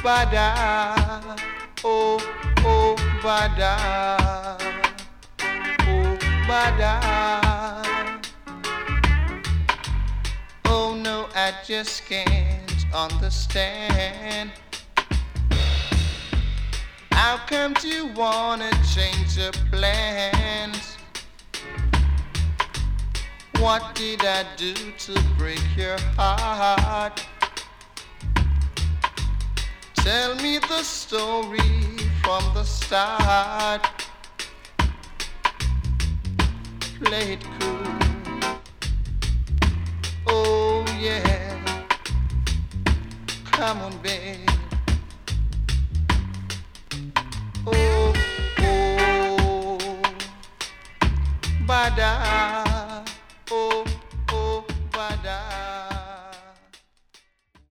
bada, oh, oh, bada, oh, bada. Oh no, I just can't understand. How come you wanna change your plans? What did I do to break your heart? Tell me the story from the start. Play it cool. Oh yeah. Come on, babe. Oh, oh. Bada.